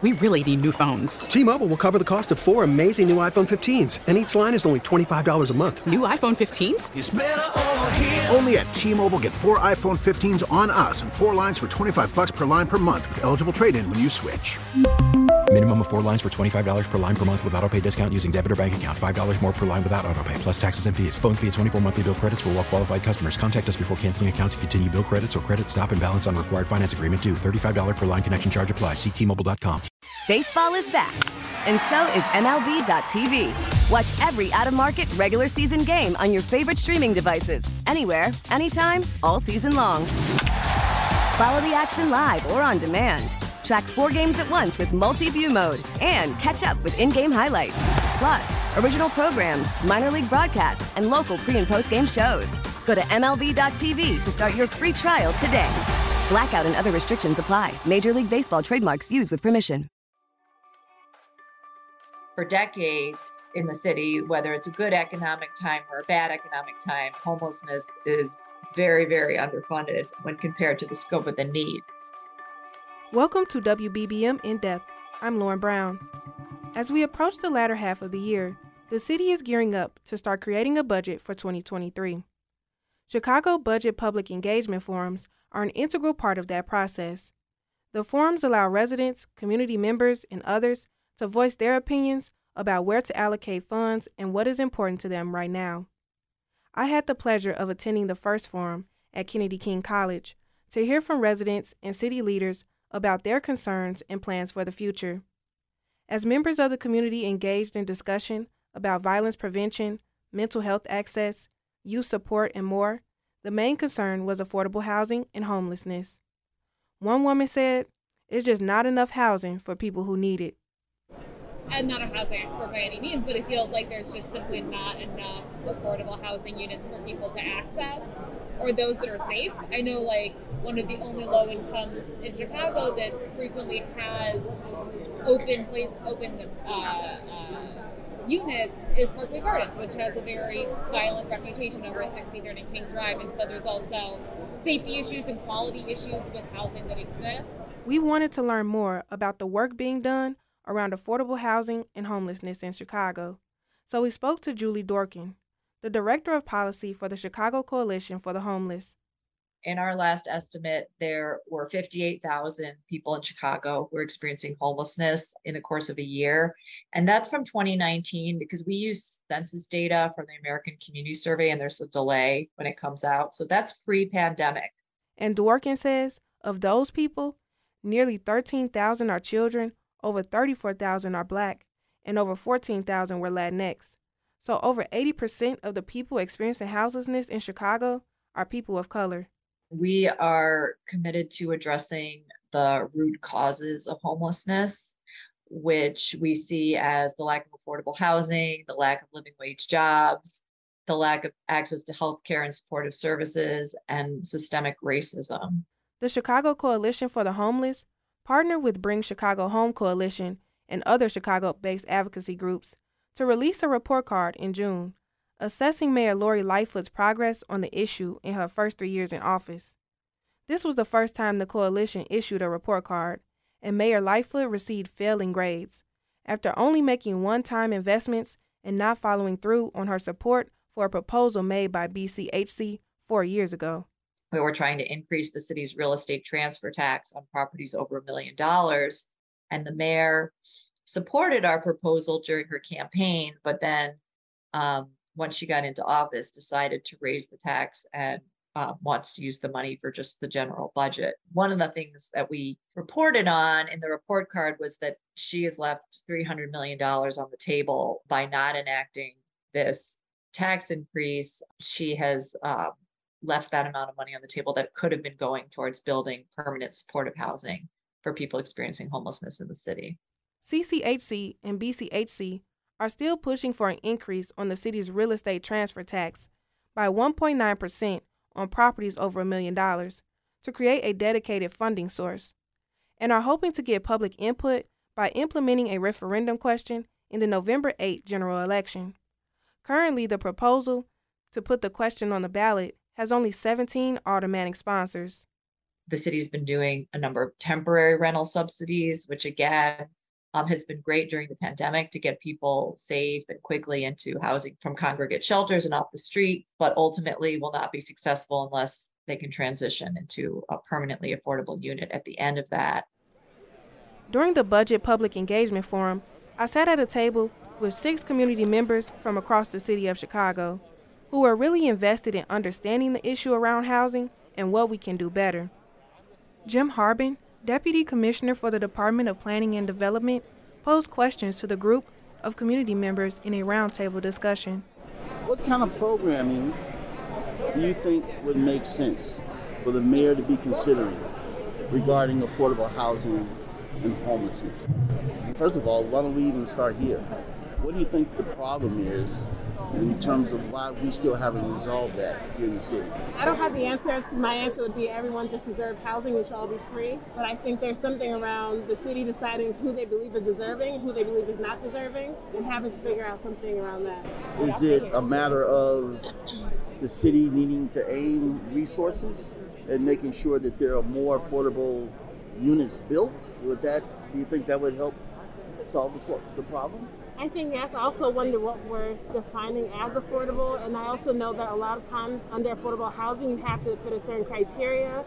We really need new phones. T-Mobile will cover the cost of 4 amazing new iPhone 15s, and each line is only $25 a month. New iPhone 15s? It's better over here. Only at T-Mobile, get 4 iPhone 15s on us and 4 lines for $25 per line per month with eligible trade-in when you switch. Minimum of 4 lines for $25 per line per month with autopay discount using debit or bank account. $5 more per line without autopay, plus taxes and fees. Phone fee at 24 monthly bill credits for well-qualified customers. Contact us before canceling account to continue bill credits or credit stop and balance on required finance agreement due. $35 per line connection charge applies. See T-Mobile.com. Baseball is back, and so is MLB.tv. Watch every out-of-market regular season game on your favorite streaming devices. Anywhere, anytime, all season long. Follow the action live or on demand. Track 4 games at once with multi-view mode and catch up with in-game highlights. Plus, original programs, minor league broadcasts, and local pre- and post-game shows. Go to MLB.tv to start your free trial today. Blackout and other restrictions apply. Major League Baseball trademarks used with permission. For decades in the city, whether it's a good economic time or a bad economic time, homelessness is very, very underfunded when compared to the scope of the need. Welcome to WBBM In Depth. I'm Lauren Brown. As we approach the latter half of the year, the city is gearing up to start creating a budget for 2023. Chicago Budget Public Engagement Forums are an integral part of that process. The forums allow residents, community members, and others to voice their opinions about where to allocate funds and what is important to them right now. I had the pleasure of attending the first forum at Kennedy King College to hear from residents and city leaders about their concerns and plans for the future. As members of the community engaged in discussion about violence prevention, mental health access, youth support, and more, the main concern was affordable housing and homelessness. One woman said, "It's just not enough housing for people who need it." I'm not a housing expert by any means, but it feels like there's just simply not enough affordable housing units for people to access, or those that are safe. I know one of the only low incomes in Chicago that frequently has open units is Parkway Gardens, which has a very violent reputation over at 63rd and King Drive. And so there's also safety issues and quality issues with housing that exist. We wanted to learn more about the work being done around affordable housing and homelessness in Chicago. So we spoke to Julie Dorkin, the Director of Policy for the Chicago Coalition for the Homeless. In our last estimate, there were 58,000 people in Chicago who were experiencing homelessness in the course of a year. And that's from 2019 because we use census data from the American Community Survey and there's a delay when it comes out. So that's pre-pandemic. And Dworkin says of those people, nearly 13,000 are children, over 34,000 are Black, and over 14,000 were Latinx. So over 80% of the people experiencing houselessness in Chicago are people of color. We are committed to addressing the root causes of homelessness, which we see as the lack of affordable housing, the lack of living wage jobs, the lack of access to healthcare and supportive services, and systemic racism. The Chicago Coalition for the Homeless partnered with Bring Chicago Home Coalition and other Chicago-based advocacy groups to release a report card in June, assessing Mayor Lori Lightfoot's progress on the issue in her first 3 years in office. This was the first time the coalition issued a report card, and Mayor Lightfoot received failing grades after only making one-time investments and not following through on her support for a proposal made by BCHC 4 years ago. We were trying to increase the city's real estate transfer tax on properties over $1 million, and the mayor supported our proposal during her campaign, but then once she got into office, decided to raise the tax and wants to use the money for just the general budget. One of the things that we reported on in the report card was that she has left $300 million on the table by not enacting this tax increase. She has left that amount of money on the table that could have been going towards building permanent supportive housing for people experiencing homelessness in the city. CCHC and BCHC are still pushing for an increase on the city's real estate transfer tax by 1.9% on properties over $1 million to create a dedicated funding source, and are hoping to get public input by implementing a referendum question in the November 8 general election. Currently, the proposal to put the question on the ballot has only 17 automatic sponsors. The city's been doing a number of temporary rental subsidies, which again has been great during the pandemic to get people safe and quickly into housing from congregate shelters and off the street, but ultimately will not be successful unless they can transition into a permanently affordable unit at the end of that. During the Budget Public Engagement Forum, I sat at a table with 6 community members from across the city of Chicago who were really invested in understanding the issue around housing and what we can do better. Jim Harbin, Deputy Commissioner for the Department of Planning and Development, posed questions to the group of community members in a roundtable discussion. What kind of programming do you think would make sense for the mayor to be considering regarding affordable housing and homelessness? First of all, why don't we even start here? What do you think the problem is in terms of why we still haven't resolved that here in the city? I don't have the answers because my answer would be everyone just deserves housing, it should all be free. But I think there's something around the city deciding who they believe is deserving, who they believe is not deserving, and having to figure out something around that. Is it a matter of the city needing to aim resources and making sure that there are more affordable units built? Do you think that would help solve the problem? I think yes. I also wonder what we're defining as affordable, and I also know that a lot of times under affordable housing you have to fit a certain criteria.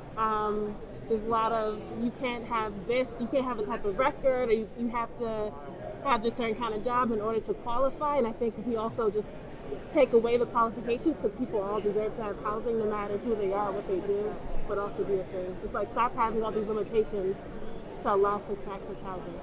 There's a lot of, you can't have this, you can't have a type of record, or you have to have this certain kind of job in order to qualify. And I think if we also just take away the qualifications, because people all deserve to have housing no matter who they are, what they do, would also be a thing. Just like stop having all these limitations to allow folks to access housing.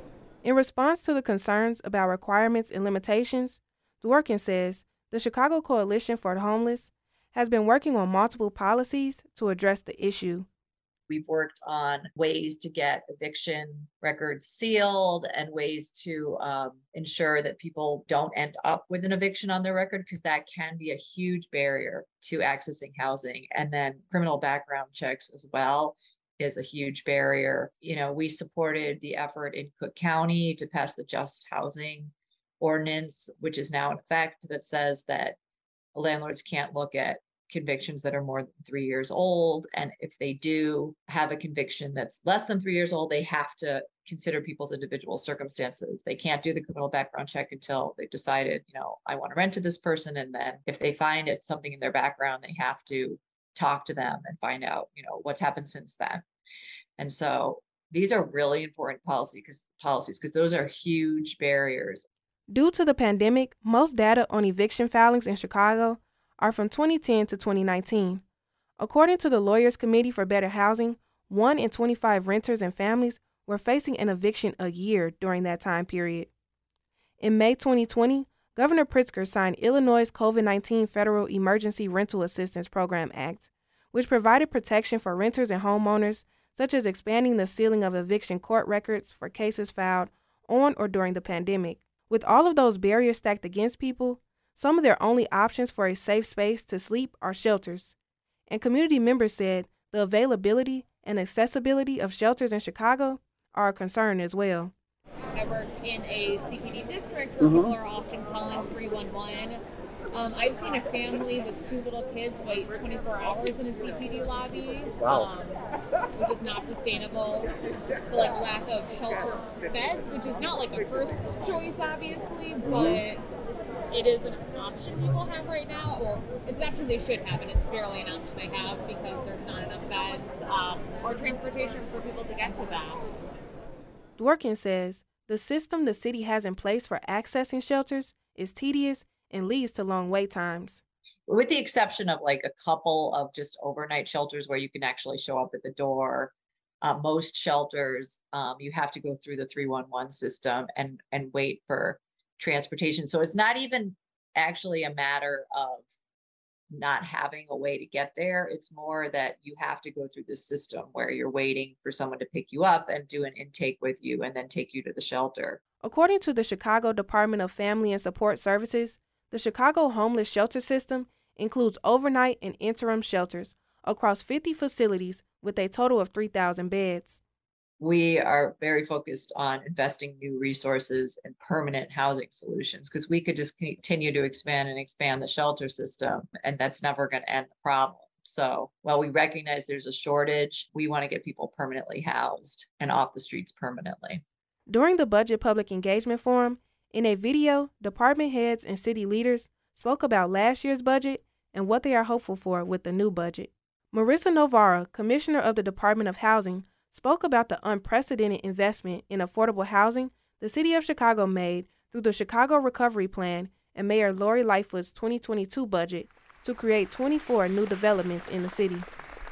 In response to the concerns about requirements and limitations, Dworkin says the Chicago Coalition for the Homeless has been working on multiple policies to address the issue. We've worked on ways to get eviction records sealed and ways to ensure that people don't end up with an eviction on their record, because that can be a huge barrier to accessing housing. And then criminal background checks as well is a huge barrier. You know, we supported the effort in Cook County to pass the Just Housing Ordinance, which is now in effect, that says that landlords can't look at convictions that are more than 3 years old. And if they do have a conviction that's less than 3 years old, they have to consider people's individual circumstances. They can't do the criminal background check until they've decided, you know, I want to rent to this person. And then if they find it's something in their background, they have to talk to them and find out, you know, what's happened since then. And so these are really important policies because those are huge barriers. Due to the pandemic, most data on eviction filings in Chicago are from 2010 to 2019. According to the Lawyers Committee for Better Housing, 1 in 25 renters and families were facing an eviction a year during that time period. In May 2020, Governor Pritzker signed Illinois' COVID-19 Federal Emergency Rental Assistance Program Act, which provided protection for renters and homeowners, such as expanding the sealing of eviction court records for cases filed on or during the pandemic. With all of those barriers stacked against people, some of their only options for a safe space to sleep are shelters. And community members said the availability and accessibility of shelters in Chicago are a concern as well. I work in a CPD district where people are often calling 311. I've seen a family with 2 little kids wait 24 hours in a CPD lobby, which is not sustainable. The lack of shelter beds, which is not a first choice, obviously, but it is an option people have right now. Well, it's an option they should have, and it's barely an option they have because there's not enough beds or transportation for people to get to them. Dworkin says the system the city has in place for accessing shelters is tedious and leads to long wait times. With the exception of a couple of just overnight shelters where you can actually show up at the door, most shelters, you have to go through the 311 system and wait for transportation. So it's not even actually a matter of not having a way to get there. It's more that you have to go through this system where you're waiting for someone to pick you up and do an intake with you and then take you to the shelter. According to the Chicago Department of Family and Support Services, the Chicago homeless shelter system includes overnight and interim shelters across 50 facilities with a total of 3,000 beds. We are very focused on investing new resources and permanent housing solutions because we could just continue to expand the shelter system, and that's never going to end the problem. So while we recognize there's a shortage, we want to get people permanently housed and off the streets permanently. During the Budget Public Engagement Forum, in a video, department heads and city leaders spoke about last year's budget and what they are hopeful for with the new budget. Marissa Novara, Commissioner of the Department of Housing, spoke about the unprecedented investment in affordable housing the City of Chicago made through the Chicago Recovery Plan and Mayor Lori Lightfoot's 2022 budget to create 24 new developments in the city.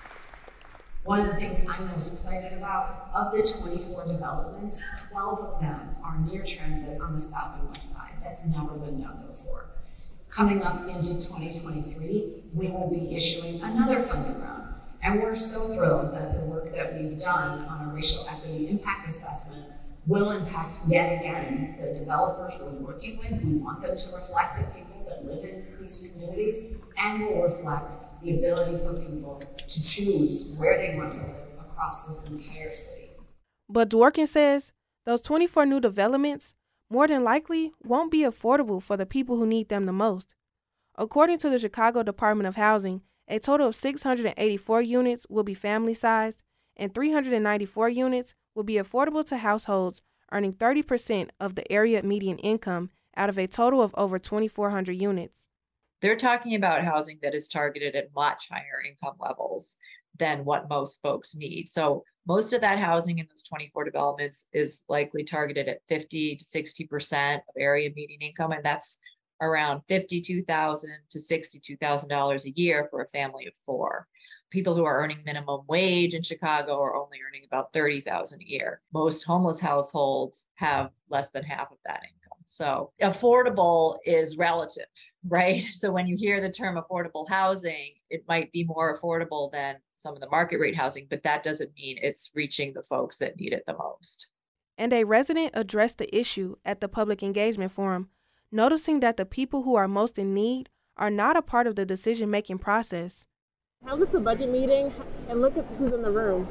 One of the things I'm most excited about, of the 24 developments, 12 of them are near transit on the south and west side. That's never been done before. Coming up into 2023, we will be issuing another funding round. And we're so thrilled that the work that we've done on a racial equity impact assessment will impact yet again the developers we're working with. We want them to reflect the people that live in these communities, and will reflect the ability for people to choose where they want to live across this entire city. But Dworkin says those 24 new developments more than likely won't be affordable for the people who need them the most. According to the Chicago Department of Housing, a total of 684 units will be family-sized, and 394 units will be affordable to households earning 30% of the area median income out of a total of over 2,400 units. They're talking about housing that is targeted at much higher income levels than what most folks need. So most of that housing in those 24 developments is likely targeted at 50 to 60% of area median income, and that's around $52,000 to $62,000 a year for a family of four. People who are earning minimum wage in Chicago are only earning about $30,000 a year. Most homeless households have less than half of that income. So affordable is relative, right? So when you hear the term affordable housing, it might be more affordable than some of the market rate housing, but that doesn't mean it's reaching the folks that need it the most. And a resident addressed the issue at the Public Engagement Forum, noticing that the people who are most in need are not a part of the decision-making process. How's this a budget meeting? And look at who's in the room.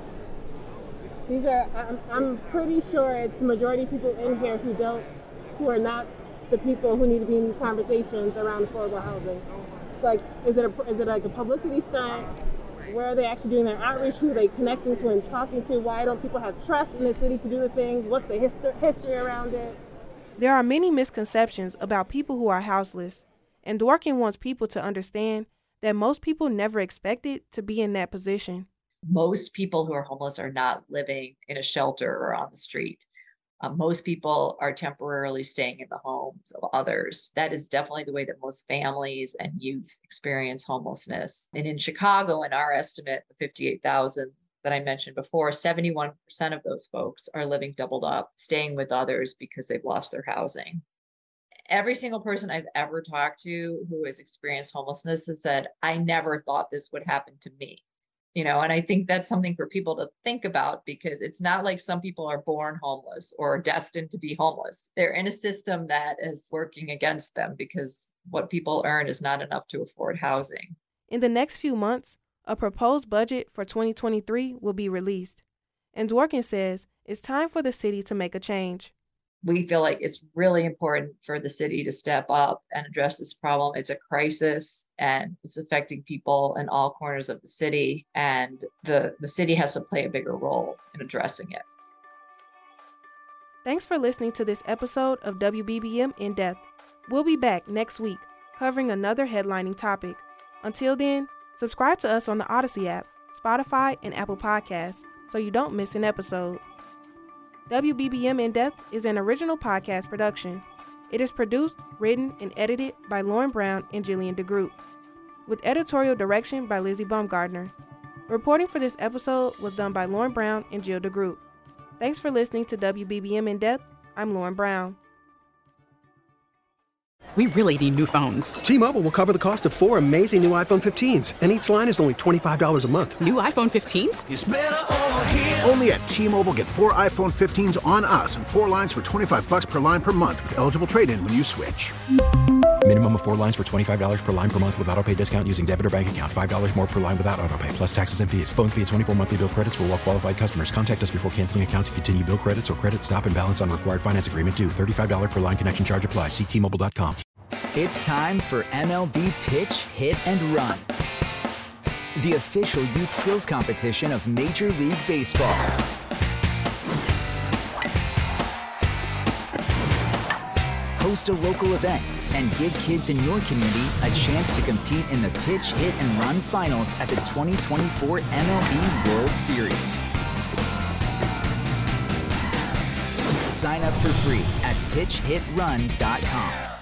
These are, I'm pretty sure it's the majority of people in here who are not the people who need to be in these conversations around affordable housing. It's like, is it like a publicity stunt? Where are they actually doing their outreach? Who are they connecting to and talking to? Why don't people have trust in the city to do the things? What's the history around it? There are many misconceptions about people who are houseless, and Dworkin wants people to understand that most people never expected to be in that position. Most people who are homeless are not living in a shelter or on the street. Most people are temporarily staying in the homes of others. That is definitely the way that most families and youth experience homelessness. And in Chicago, in our estimate, the 58,000 that I mentioned before, 71% of those folks are living doubled up, staying with others because they've lost their housing. Every single person I've ever talked to who has experienced homelessness has said, I never thought this would happen to me. And I think that's something for people to think about, because it's not like some people are born homeless or destined to be homeless. They're in a system that is working against them because what people earn is not enough to afford housing. In the next few months, a proposed budget for 2023 will be released. And Dworkin says it's time for the city to make a change. We feel like it's really important for the city to step up and address this problem. It's a crisis and it's affecting people in all corners of the city, and the city has to play a bigger role in addressing it. Thanks for listening to this episode of WBBM In Depth. We'll be back next week covering another headlining topic. Until then, subscribe to us on the Odyssey app, Spotify, and Apple Podcasts so you don't miss an episode. WBBM In Depth is an original podcast production. It is produced, written, and edited by Lauren Brown and Jillian DeGroot, with editorial direction by Lizzie Baumgardner. Reporting for this episode was done by Lauren Brown and Jill DeGroot. Thanks for listening to WBBM In Depth. I'm Lauren Brown. We really need new phones. T-Mobile will cover the cost of 4 amazing new iPhone 15s, and each line is only $25 a month. New iPhone 15s? It's better over here. Only at T-Mobile, get 4 iPhone 15s on us and 4 lines for $25 per line per month with eligible trade-in when you switch. Minimum of 4 lines for $25 per line per month with autopay discount using debit or bank account. $5 more per line without autopay, plus taxes and fees. Phone fee at 24 monthly bill credits for well-qualified customers. Contact us before canceling account to continue bill credits or credit stop and balance on required finance agreement due. $35 per line connection charge applies. See T-Mobile.com. It's time for MLB Pitch, Hit, and Run. the official youth skills competition of Major League Baseball. Host a local event and give kids in your community a chance to compete in the Pitch, Hit, and Run Finals at the 2024 MLB World Series. Sign up for free at pitchhitrun.com.